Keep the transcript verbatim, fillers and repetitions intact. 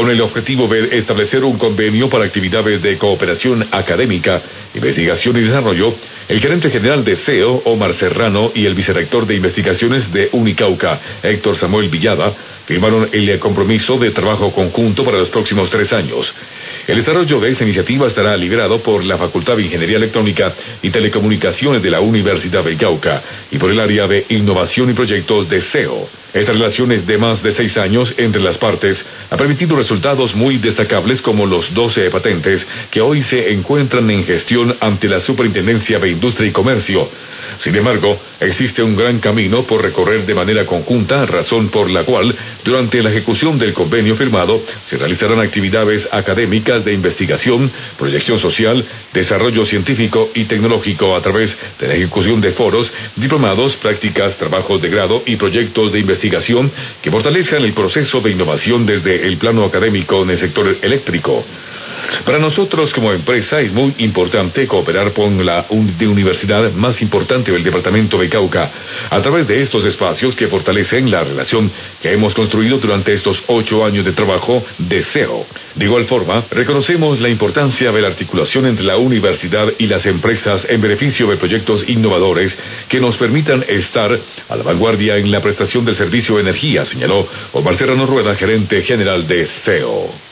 con el objetivo de establecer un convenio para actividades de cooperación académica, investigación y desarrollo, el gerente general de C E O, Omar Serrano, y el vicerrector de investigaciones de Unicauca, Héctor Samuel Villada, firmaron el compromiso de trabajo conjunto para los próximos tres años. El desarrollo de esta iniciativa estará liderado por la Facultad de Ingeniería Electrónica y Telecomunicaciones de la Universidad del Cauca y por el área de Innovación y Proyectos de C E O. Esta relación es de más de seis años entre las partes ha permitido resultados muy destacables como los doce patentes que hoy se encuentran en gestión ante la Superintendencia de Industria y Comercio. Sin embargo, existe un gran camino por recorrer de manera conjunta, razón por la cual, durante la ejecución del convenio firmado, se realizarán actividades académicas de investigación, proyección social, desarrollo científico y tecnológico a través de la ejecución de foros, diplomados, prácticas, trabajos de grado y proyectos de investigación que fortalezcan el proceso de innovación desde el plano académico en el sector eléctrico. Para nosotros como empresa es muy importante cooperar con la un- de universidad más importante del departamento de Cauca a través de estos espacios que fortalecen la relación que hemos construido durante estos ocho años de trabajo de C E O. De igual forma, reconocemos la importancia de la articulación entre la universidad y las empresas en beneficio de proyectos innovadores que nos permitan estar a la vanguardia en la prestación del servicio de energía, señaló Omar Serrano Rueda, gerente general de C E O.